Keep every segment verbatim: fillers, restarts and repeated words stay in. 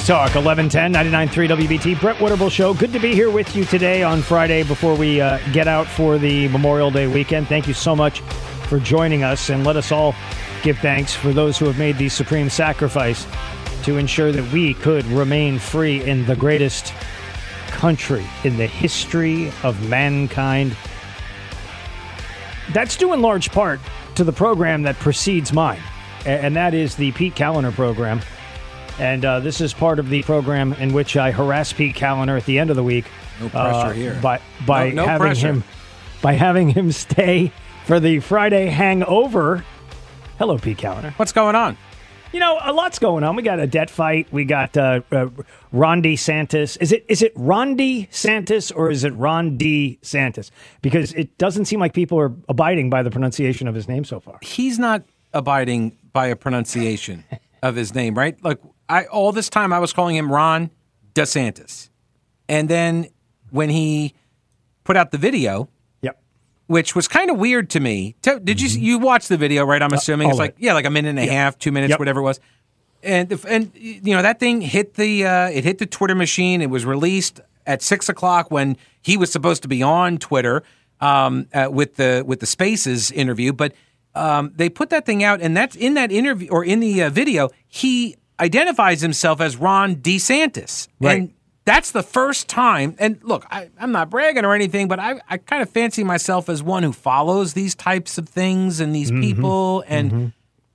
News Talk, eleven ten, ninety-nine point three W B T. Brett Winterble Show. Good to be here with you today on Friday before we uh, get out for the Memorial Day weekend. Thank you so much for joining us, and let us all give thanks for those who have made the supreme sacrifice to ensure that we could remain free in the greatest country in the history of mankind. That's due in large part to the program that precedes mine, and that is the Pete Kaliner program. And uh, this is part of the program in which I harass Pete Kaliner at the end of the week. No pressure uh, here. By by no, no having pressure. him by having him stay for the Friday hangover. Hello, Pete Kaliner. What's going on? You know, a lot's going on. We got a debt fight. We got uh, uh, Ron DeSantis. Is it is it Ron DeSantis or is it Ron DeSantis? Because it doesn't seem like people are abiding by the pronunciation of his name so far. He's not abiding by a pronunciation of his name, right? Like I all this time I was calling him Ron DeSantis. And then when he put out the video, Yep. which was kind of weird to me. Did mm-hmm. you you watch the video, right? I'm assuming uh, it's like yeah, like a minute and a yep. half, two minutes, yep. whatever it was. And if, and you know that thing hit the uh, it hit the Twitter machine. It was released at six o'clock when he was supposed to be on Twitter um, uh, with the with the Spaces interview. But um, they put that thing out, and that's in that interview or in the uh, video. He identifies himself as Ron DeSantis, right. and that's the first time. And look, I, I'm not bragging or anything, but I, I kind of fancy myself as one who follows these types of things and these mm-hmm. people. And mm-hmm.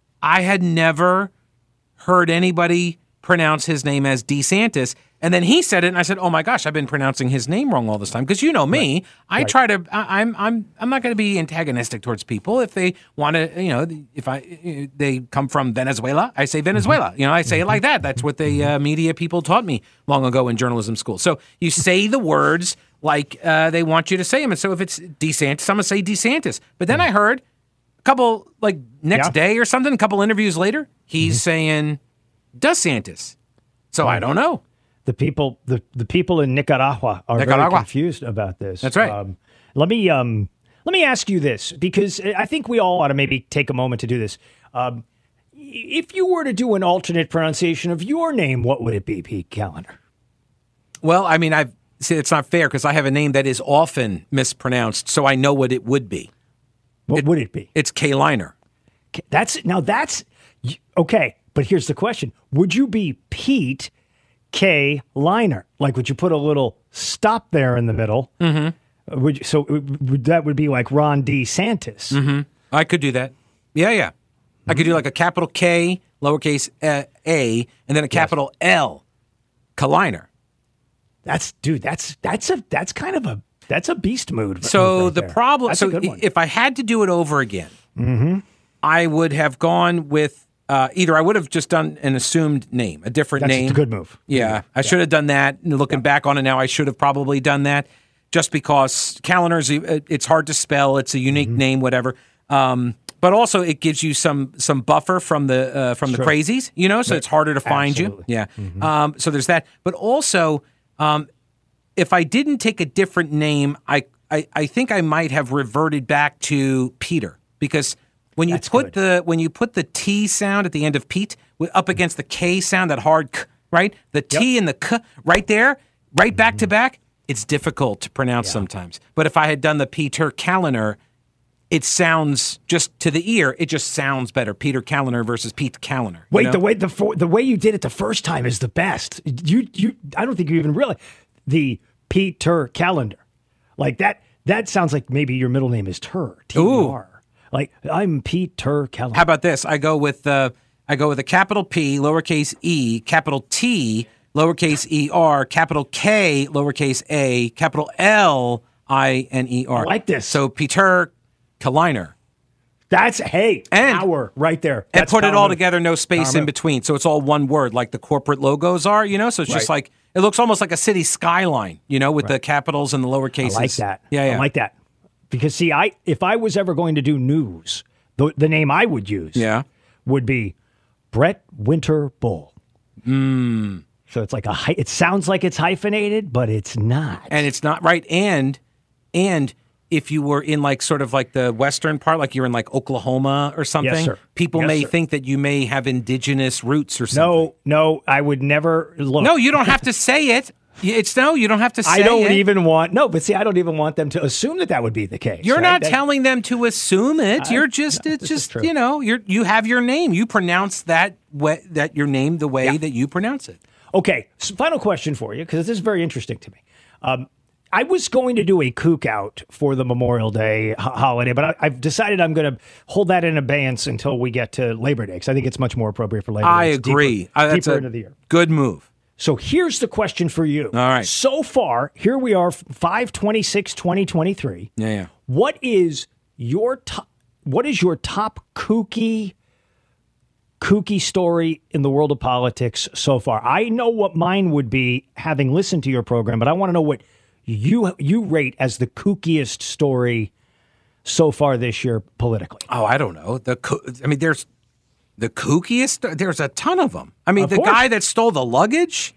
I had never heard anybody pronounce his name as DeSantis. And then he said it, and I said, "Oh my gosh, I've been pronouncing his name wrong all this time." Because you know me, right. I right. try to. I, I'm I'm I'm not going to be antagonistic towards people if they want to. You know, if I they come from Venezuela, I say Venezuela. Mm-hmm. You know, I say mm-hmm. it like that. That's what the uh, media people taught me long ago in journalism school. So you say the words like uh, they want you to say them. And so if it's DeSantis, I'm going to say DeSantis. But then mm-hmm. I heard a couple like next yeah. day or something, a couple interviews later, he's mm-hmm. saying DeSantis. So right. I don't know. The people, the, the people in Nicaragua are Nicaragua. very confused about this. That's right. Um, let me um, let me ask you this, because I think we all ought to maybe take a moment to do this. Um, if you were to do an alternate pronunciation of your name, what would it be, Pete Kaliner? Well, I mean, I've see, it's not fair because I have a name that is often mispronounced, so I know what it would be. What it, would it be? It's Kaliner. That's now that's okay. But here's the question: would you be Pete K. Liner? Like, would you put a little stop there in the middle? Mm-hmm. Would you, so would, that would be like Ron DeSantis. Mm-hmm. I could do that. Yeah, yeah. Mm-hmm. I could do like a capital K, lowercase uh, a, and then a capital yes. L. Kaliner. That's dude. That's that's a that's kind of a that's a beast mood. So right the there. problem. That's so if I had to do it over again, mm-hmm. I would have gone with. Uh, either I would have just done an assumed name, a different That's name. That's a good move. Yeah, yeah. I should have done that. And looking yeah. back on it now, I should have probably done that just because Kaliner's, it's hard to spell. It's a unique mm-hmm. name, whatever. Um, but also it gives you some some buffer from the uh, from sure. the crazies, you know, so right. it's harder to find Absolutely. you. Yeah. Mm-hmm. Um, so there's that. But also, um, if I didn't take a different name, I, I, I think I might have reverted back to Peter because when you That's put good. the when you put the T sound at the end of Pete up against the K sound, that hard K, right? The T yep. and the K right there, right back mm-hmm. to back, it's difficult to pronounce yeah. sometimes. But if I had done the Peter Kaliner, it sounds just to the ear, it just sounds better. Peter Kaliner versus Pete Kaliner. Wait, know? the way the for, the way you did it the first time is the best. You you I don't think you even realize the Peter Kaliner. Like that that sounds like maybe your middle name is Tur. T U R. Like, I'm Peter Kaliner. How about this? I go with uh, I go with a capital P, lowercase e, capital T, lowercase e r, capital K, lowercase a, capital L, I N E R. I like this. So Peter Kaliner. That's, hey, and, power right there. And That's put it all move. together, no space power in move. between. So it's all one word, like the corporate logos are, you know? So it's right. just like, it looks almost like a city skyline, you know, with right. the capitals and the lower cases. I like that. Yeah, yeah. I like that. Because, see, I if I was ever going to do news, the, the name I would use yeah. would be Brett Winterble. Mm. So it's like a, it sounds like it's hyphenated, but it's not. And it's not right. And, and if you were in like sort of like the western part, like you're in like Oklahoma or something, Yes, sir. people Yes, may sir. think that you may have indigenous roots or something. No, no, I would never look. No, you don't have to say it. It's no, you don't have to say I don't it. even want no, but see, I don't even want them to assume that that would be the case. You're right? not That- telling them to assume it. I- you're just no, it's this is just true. you know you're you have your name. You pronounce that way, that your name the way Yeah. that you pronounce it. Okay, so final question for you, because this is very interesting to me. Um, I was going to do a kook out for the Memorial Day ho- holiday, but I, I've decided I'm going to hold that in abeyance until we get to Labor Day, because I think it's much more appropriate for Labor Day. I It's agree. Deeper, Uh, that's deeper a into the year. good move. So here's the question for you. All right. So far, here we are, five twenty-six twenty twenty-three. Yeah, yeah. What is your top? What is your top kooky, kooky story in the world of politics so far? I know what mine would be, having listened to your program, but I want to know what you you rate as the kookiest story so far this year politically. Oh, I don't know. The coo- I mean, there's the kookiest. There's a ton of them. I mean, Of the course. guy that stole the luggage.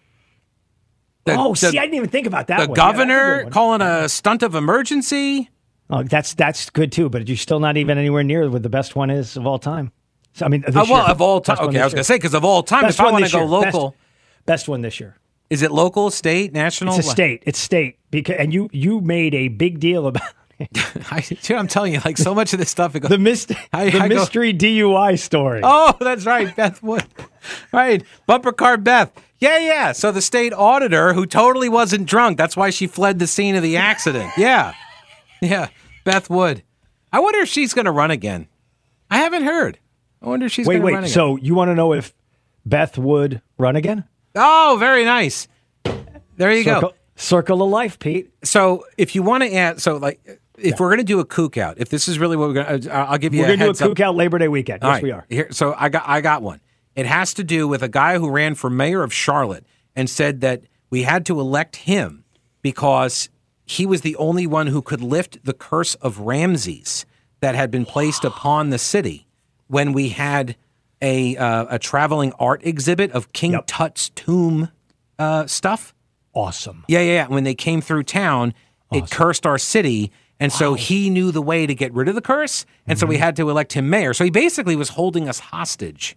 The, oh, the, see, I didn't even think about that the one. Yeah, that's a governor good one. calling a stunt of emergency. Oh, that's that's good too, but you're still not even anywhere near what the best one is of all time. So I mean, this Oh, well, year. of all time. Best one Okay, this I was year. going to say because of all time. Best if I one want to this go year. local, Best, best one this year. is it local, state, national? It's a state. It's state because and you you made a big deal about it. I, dude, I'm telling you, like so much of this stuff. It goes, the myst- I- the I go- mystery D U I story. Oh, that's right, Beth Wood. Right, bumper car Beth. Yeah, yeah. So the state auditor, who totally wasn't drunk, that's why she fled the scene of the accident. Yeah, yeah, Beth Wood. I wonder if she's going to run again. I haven't heard. I wonder if she's wait, going to wait. run again. So you want to know if Beth would run again? Oh, very nice. There you Circle, go. circle of life, Pete. So if you want to add, so like, if we're going to do a kook out, if this is really what we're going to, I'll give you We're a going to do a heads up. kook out Labor Day weekend. Yes, All right. we are. Here, so I got I got one. It has to do with a guy who ran for mayor of Charlotte and said that we had to elect him because he was the only one who could lift the curse of Ramses that had been placed upon the city when we had a uh, a traveling art exhibit of King Yep. Tut's tomb uh, stuff. Awesome. Yeah, yeah, yeah. When they came through town, it cursed our city. And so he knew the way to get rid of the curse. And so we Mm-hmm. had to elect him mayor. So he basically was holding us hostage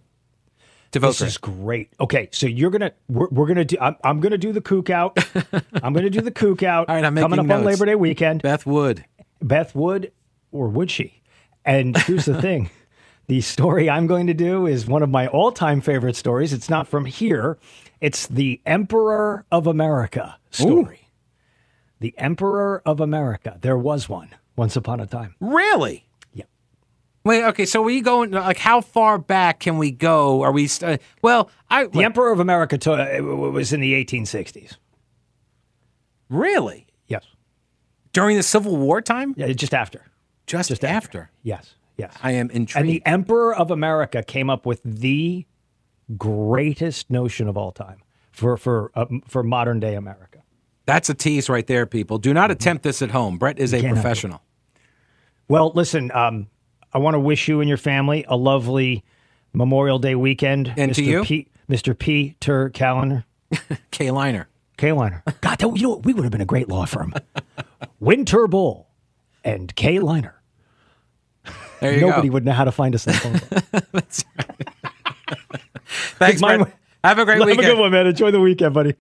to vote This for is him. great. Okay, so you're gonna we're, we're gonna do. I'm, I'm gonna do the kook out. I'm gonna do the kook out. All right, I'm coming up making on notes. Labor Day weekend. Beth Wood. Beth would, or would she? And here's the thing. The story I'm going to do is one of my all-time favorite stories. It's not from here. It's the Emperor of America story. The Emperor of America. There was one once upon a time. Really? Yeah. Wait, okay, so we going, like, how far back can we go? Are we, st- well, I, The Emperor of America to, uh, was in the eighteen sixties. really? Yes. During the Civil War time? Yeah, just after. Just, Just after. Yes. Yes. I am And intrigued. the Emperor of America came up with the greatest notion of all time for for uh, for modern day America. That's a tease right there, people. Do not attempt this at home. Brett is a cannot do it. professional. Well, listen, um, I want to wish you and your family a lovely Memorial Day weekend. And to Mister you? P, Mister Peter Callender. Kay Liner. K-Liner. God, that, you know what? We would have been a great law firm. Winter Bull and K-Liner. There you Nobody go. would know how to find us in the phone book. Thanks, Mine- Brett. Have a great Have weekend. a good one, man. Enjoy the weekend, buddy.